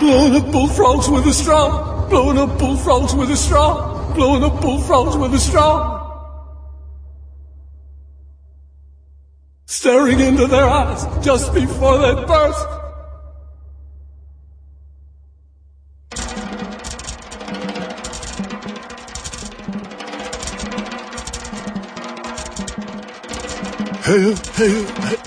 blowing up bullfrogs with a straw, blowing up bullfrogs with a straw, blowing up bullfrogs with a straw. Staring into their eyes just before they burst. Hey, hey, hey.